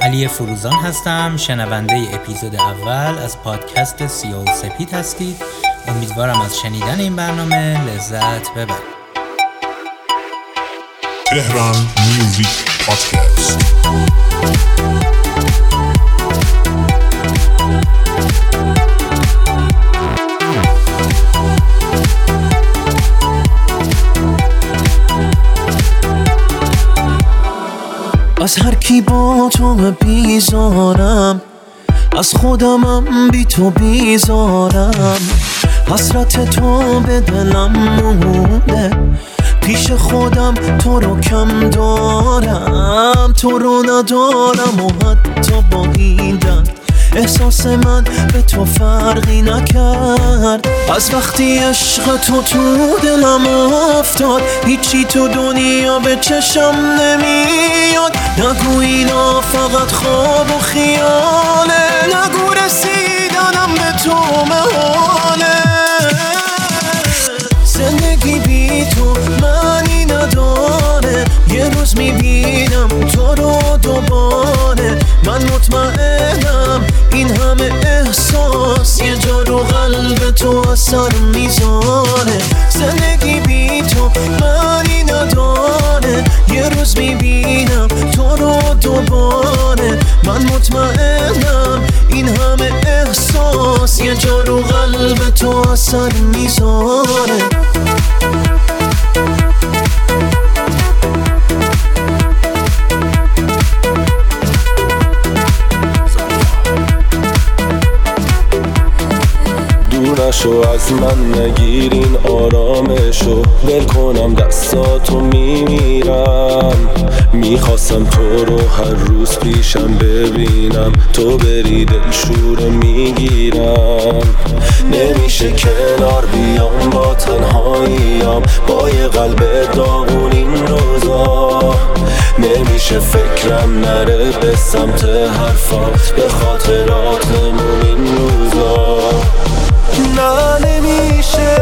علی فروزان هستم، شنونده اپیزود اول از پادکست سیاه و سپید هستید. امیدوارم از شنیدن این برنامه لذت ببرید. تهران میوزیک پادکست. از هر کی با تو بیزارم، از خودمم بی تو بیزارم. حسرت تو به دلم مونده، پیش خودم تو رو کم دارم. تو رو ندارم و حتی با این درد احساس من به تو فرقی نکرد. از وقتی عشق تو دلم افتاد، هیچی تو دنیا به چشم نمیاد. نگو اینا فقط خواب و خیاله، نگو رسیدنم به تو محاله. زندگی بی تو معنی نداره، یه روز میبینم تو رو دوباره. من مطمئنم این همه احساس یه جا رو قلب تو اثر میذاره. زندگی بی تو معنی نداره، یه روز میبینم تو رو دوباره. من مطمئنم این همه احساس یه جا رو قلب تو اثر میذاره. نشو از من نگیرین آرامشو، ول کنم دستاتو میمیرم. میخواستم تو رو هر روز پیشم ببینم، تو بری دلشور میگیرم. نمیشه کنار بیام با تنهاییم، با یه قلب داغون این روزا. نمیشه فکرم نره به سمت حرفات، به خاطراتمون این روزا. نه نمیشه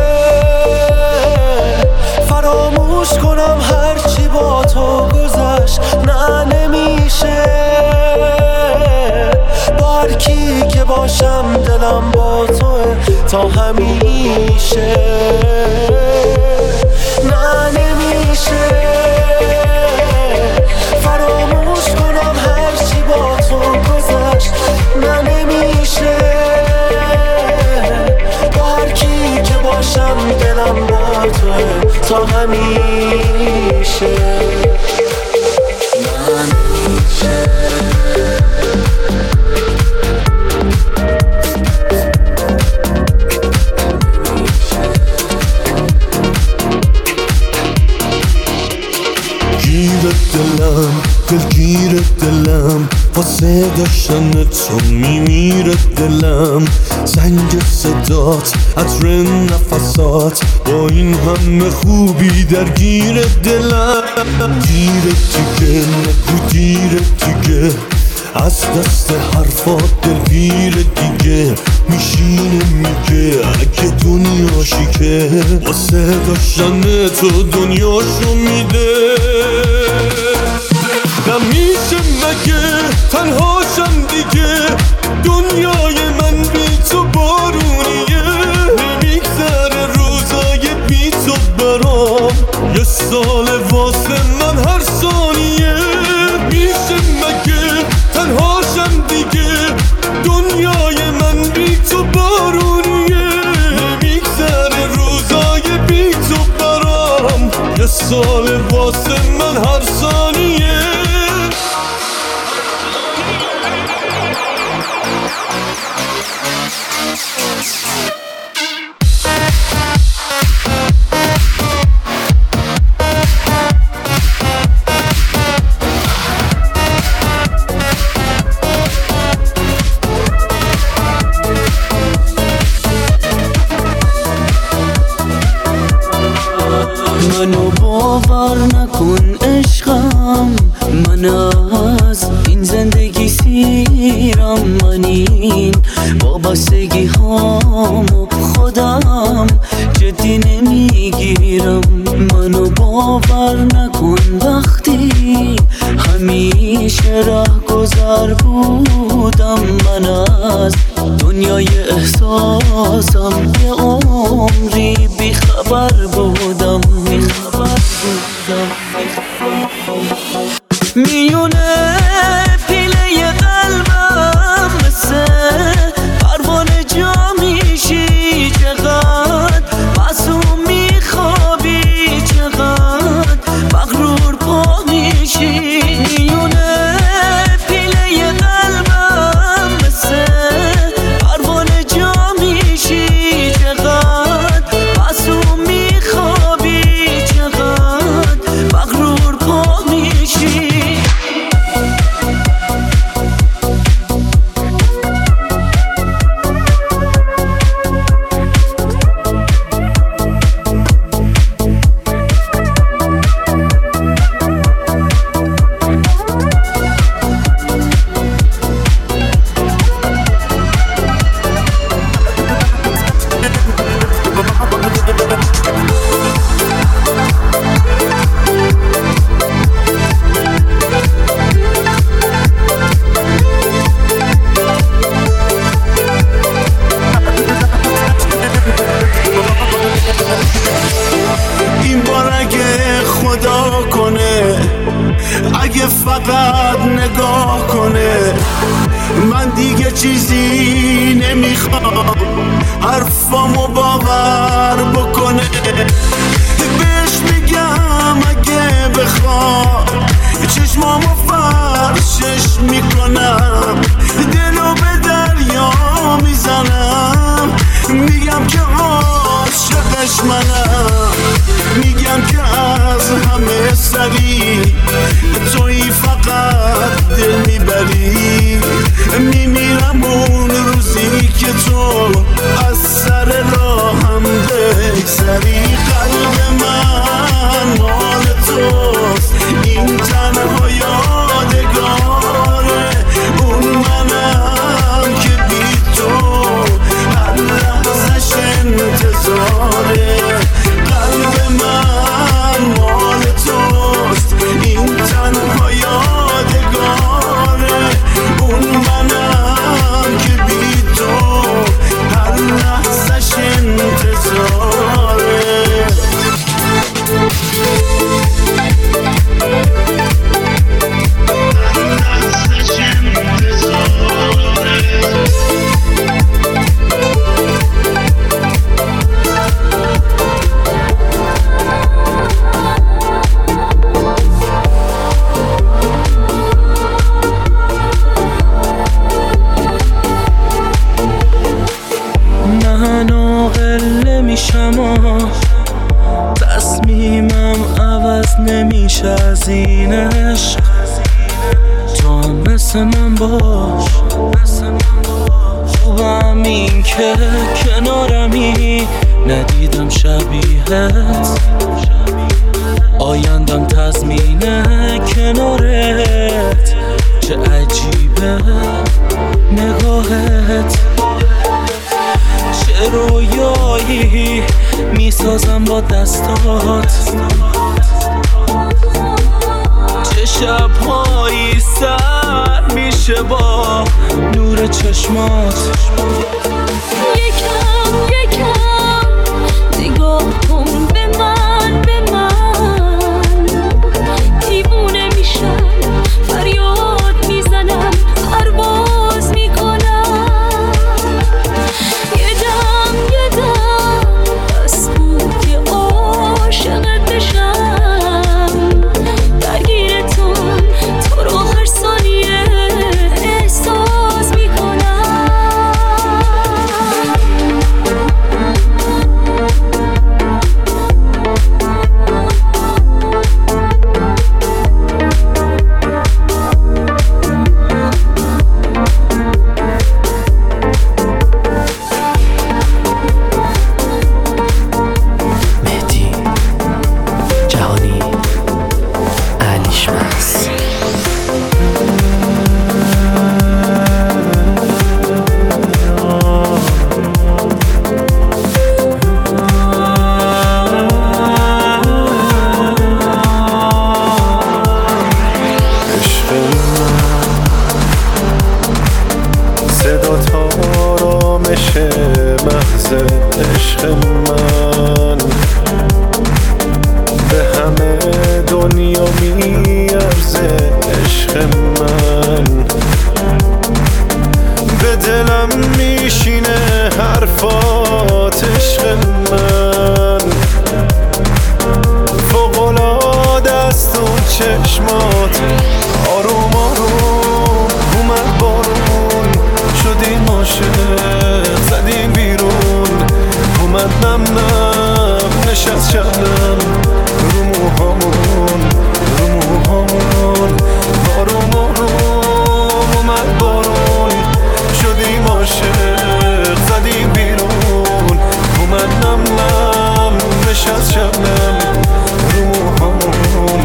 فراموش کنم هرچی با تو گذشت. نه نمیشه با هر کی که باشم دلم با توه تا همیشه. نه نمیشه فراموش کنم هرچی با تو گذشت. نه نمیشه باشم دلم با توه تا همیشه. دلگیر دلم، واسه داشتن تو میمیره دلم. زنگ صدات، عطر نفسات، با این همه خوبی درگیر دلم. گیر دیگه نگو دیر دیگه، از دست حرفات دلگیر دیگه. میشینه میگه اگه دنیاشی که واسه داشتن تو دنیاشو میده. نمیشه مگه تنهاشم دیگه، دنیای من بی تو بارونیه. نمیگذره روزای بی تو برام، یه سال واسه من هر ثانیه. میشه مگه تنهاشم دیگه، دنیای من بی تو بارونیه. نمیگذره روزای بی تو برام، یه سال واسه من هر ثانیه. منو باور نکن عشقم، من از این زندگی سیرم. من این وابستگی هامو خودم جدی نمیگیرم. منو باور نکن وقتی همیشه راه گذر بیخبر بودم، من از دنیای احساسم یه عمری بیخبر بودم. میونه پیله قلبم مثل پروانه جا میشی، چقدر معصوم میخوابی، چقدر مغرور پا میشی. میونه پیله قلبم مثل پروانه جا میشی، چقدر معصوم میخوابی، چقدر مغرور پا میشی. اگه فقط نگاه کنه، من دیگه چیزی نمیخوام، حرفامو باور بکنه. بهش میگم اگه بخوام چشمامو فرشش میکنم، دلو به دریا میزنم، میگم که عاشقش منم، میگم که از همه سری تویی فقط دل میبری. میمیرم اون روزی که تو از سر راهم بگذری. قلب من مال توست، این تنها یادگاره، اون منم که بی تو هر لحظش انتظاره. قلب من مال توست، این تنها یادگاره، اون منم که بی تو هر لحظش انتظاره. تصمیمم عوض نمیشه از این عشق، تو هم مثل من باش. خوبم این که کنارمی، ندیدم شبیهت، آیندم تضمینه کنارت. چه عجیبه نگاهت، چه رویایی میسازم با دستات، چه شبهایی سر میشه با نور چشمات. یکم نگاه کن به من، دیوونه میشم، فریاد میزنم، پرواز میکنم. یه دم بس بود که عاشقت بشم، درگیرتون تو رو هر ثانیه احساس میکنم. عشق من به همه دنیا میارزه عشق من به دلم میشینه حرفات عشق من فوق‌العاده است اون چشمات آروم آروم اومد بارون شدیم عاشق زدیم بیرون اومد نم نم نشست شبنم رو موهامون آروم آروم اومد بارون شدیم عاشق زدیم بیرون اومد نم نم نشست شبنم رو موهامون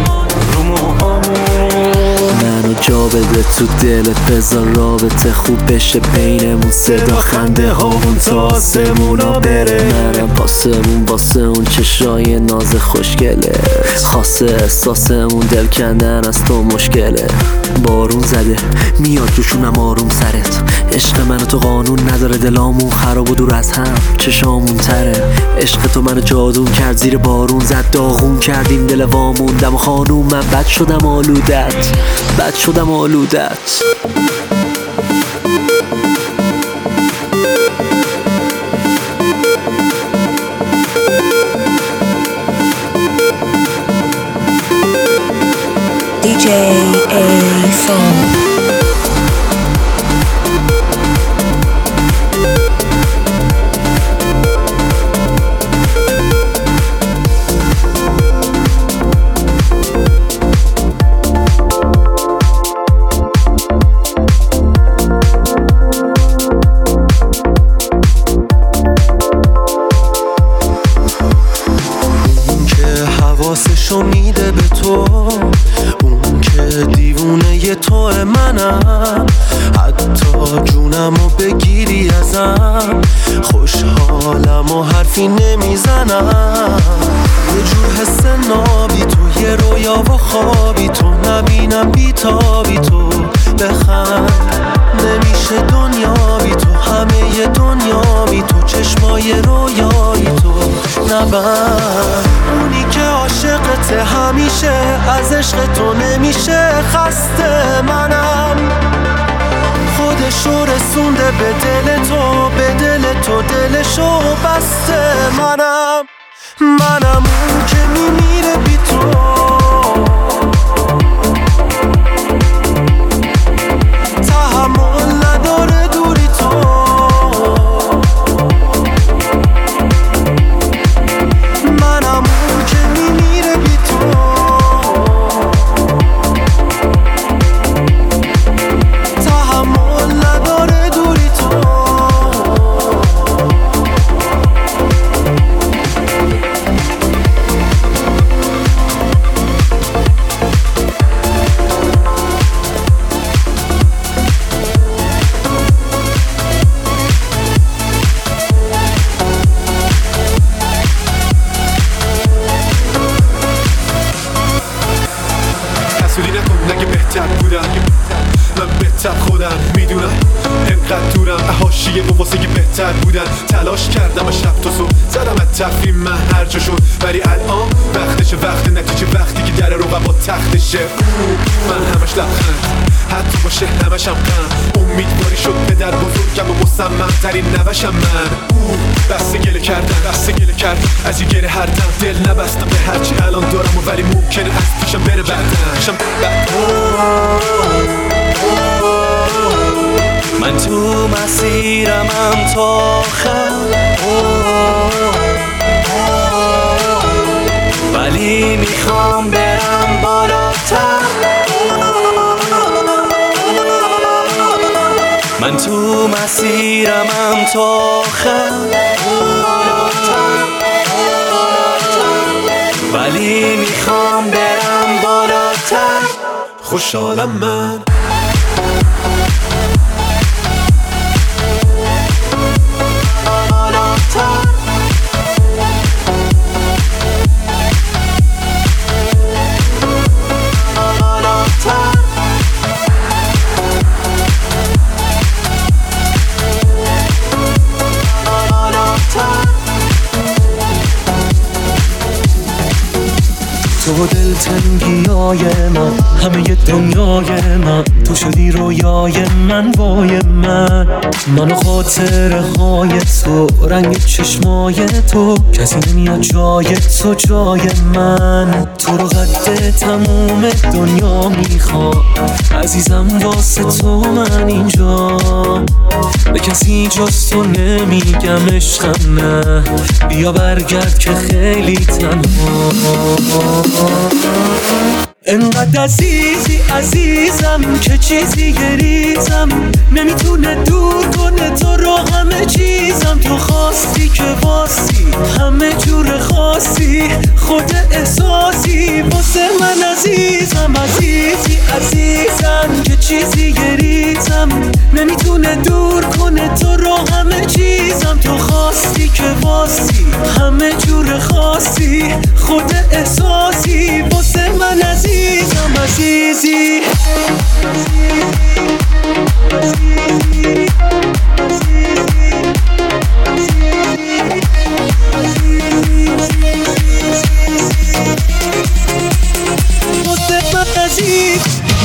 منو جا بده تو دلت بذار رابطه خوب بشه بینمون صدا خنده هامون تا آسمونا بره منم واسه اون چشای ناز خوشگله خاصه احساسمون دل کندن از تو مشکله بارون زده میاد جوشونم آروم سرت عشق منو تو قانون نداره دلامون خراب و دور از هم چشامون تره عشق تو منو جادون کرد زیر بارون زد داغون کردیم دل واموندم و خانوم من بد شدم آلودت DJ A-Funk. حواسشو میده به تو اون که دیوونه تو منم حتی جونمو بگیری ازم خوشحالم و حرفی نمیزنم یه جور حس نابی تو یه رویا و خوابی تو نبینم بیتابی تو بخند نمیشه دنیا بی تو همه دنیا بی تو چشمای رویایی تو نبند اونی که عاشقته همیشه از عشق تو نمیشه خسته منم خودشو رسونده به دل تو دلشو بسته منم اون که میمیره بی تو تحمل نداره دوری تو منم اون که میمیره بی تو تحمل نداره دوری تو نگه بهتر بودم من بهتر خودم میدونم انقدر دورم حاشیه و واسه بهتر بودن تلاش کردم و شب تا صبح زدم از تفریم من هر جا شد ولی الان وقتشه وقت نتیجه وقتی که در رقبا تختشه من همش لبخند حتی باشه همش هم غم امیدواری شد پدر بزرگم و مصمم ترین نوشم من بسته گله کردم از این گره هر دم دل نبستم به هرچی الان دارم و ولی ممکنه از پیشم بره بعدم من تو مسیرمم تا آخر ولی میخوام برم بالاتر من تو مسیرمم تا آخر ولی میخوام برم بالاتر خوشحالم من بالاتر دلتنگی های من، همه دنیای من، تو شدی رویای من، وای من و خاطره های تو، رنگ چشمای تو، کسی نمیاد جای تو جای من. تو رو قد تموم دنیا میخوام عزیزم، واسه تو من اینجا، به کسی جز تو نمیگم عشقم نه، بیا برگرد که خیلی تنها. انقدر عزیزی عزیزم که چیزی گریزم نمیتونه دور کنه تو رو، همه چیزم تو خواستی که واسی، همه جور خاصی، خود احساسی واسه من عزیزم. عزیزی عزیزم که چیزی گریزم نمیتونه دور کنه تو رو، همه چیزم تو خواستی که واسی، همه جور خاصی، خود احساسی واسه من عزیزم. عزیزی واسه من عزیز.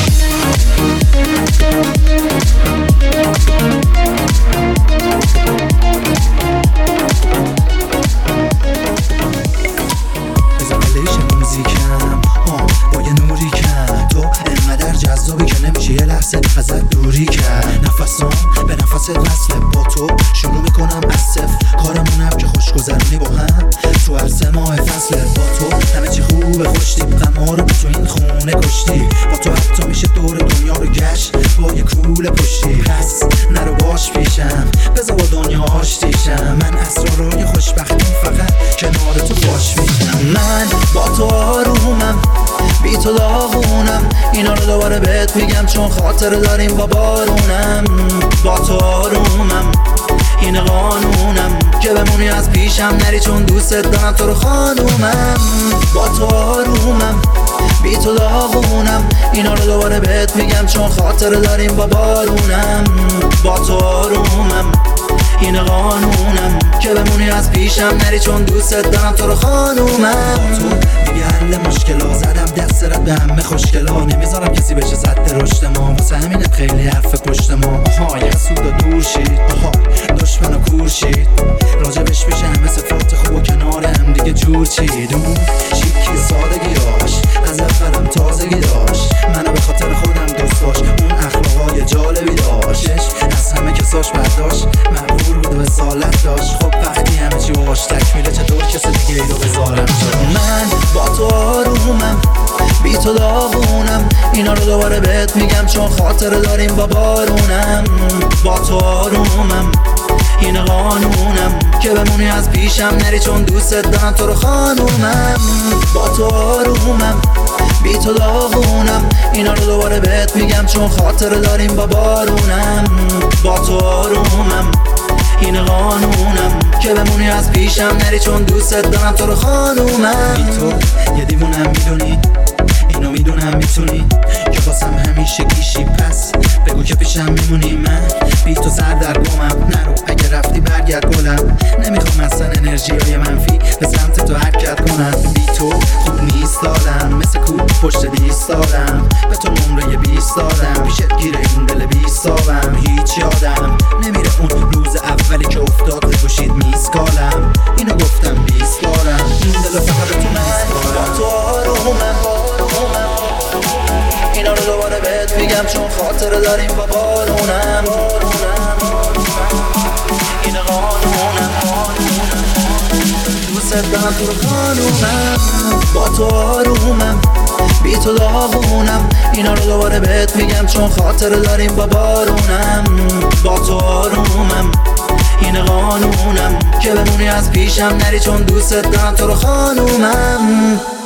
ازت دوری کرد نفسام به نفس وصل با تو، شروع میکنم از صفر کارمونم که خوش گذرونی با هم، تو هر 3 ماه فصل با تو همه چی خوبه، خوشتی غم‌ها رو تو این خونه کشتی، با تو حتی میشه دور دنیا رو گشت با یه کوله پشتی. پس نرو باش پیشم، بذار با دنیا آشتیشم، من اسرارای خوشبختی فقط کنار تو باش میشم. من با تو آرومم، بی تو داغونم، اینا رو دوباره بهت میگم چون خاطره داریم با بارونم. با تو آرومم، این قانونم که بمونی از پیشم نری چون دوست دارم تو رو خانومم. با تو آرومم، بی تو داغونم، اینا رو دوباره بهت میگم چون خاطره داریم با بارونم. با تو آرومم، این قانونم که بمونی از پیشم نری چون دوست دارم تو رو خانومم. تو دیگه حل مشکلا، زدم دست رد به همه خوشگلا، نمیذارم کسی بشه زد رشد ما، واسه همینه خیلی حرف پشت ما. آها یه سود و دور شید، آها دشمن و کور شید، راجبش میشه همه صفات خوب و کنار هم دیگه جور چید. اون شیکی سادگیاش از اولم تازگی داشت، منو به خاطر خودم دوست داشت، اون اخلاقای جالبی داشتش، از همه کساش برداشت، مقبول بود و رسالت داشت. خب وقتی همه چی باش تکمیله چطور کسی دیگه ای رو بذارم جا. من با تو آرومم، بی تو داغونم، اینا رو دوباره بهت میگم چون خاطره داریم با بارونم. با تو آرومم، این قانونم که بمونی از پیشم نری چون دوست دارم تو رو خانومم. با تو آرومم، بی تو داغونم، اینا رو دوباره بهت میگم چون خاطره داریم با بارونم. با تو آرومم، این قانونم که بمونی از پیشم نری چون دوست دارم تو رو خانومم. بی تو یه دیوونم میدونی، اینو میدونم میتونی که واسم همیشه گیشی، پس بگو که پیشم میمونی. من بی تو سر در گمم، نرو اگه رفتی برگرد گلم، نمیخوام اصلا انرژی های منفی به سمت تو حرکت کنم. بی تو خوب نیست دادم، مثل کوب پشت دیست دادم، به تو نمره 20 دادم، پیشت گیره این دل 20 دادم. هیچ یادم نمیره اون روز اولی که افتاد بگوشید میسکالم، اینو گفتم 20 بارم، این دل فقط تو من. با تو آرومم، اینا رو دوباره بهت میگم چون خاطره داریم با بارونم. این قانونم، دوست دارم تو رو خانومم. با تو آرومم، بی تو داغونم، اینا رو دوباره بهت میگم چون خاطره داریم با بارونم. با تو آرومم، این قانونم که بمونی از پیشم نری چون دوست دارم تو رو خانومم.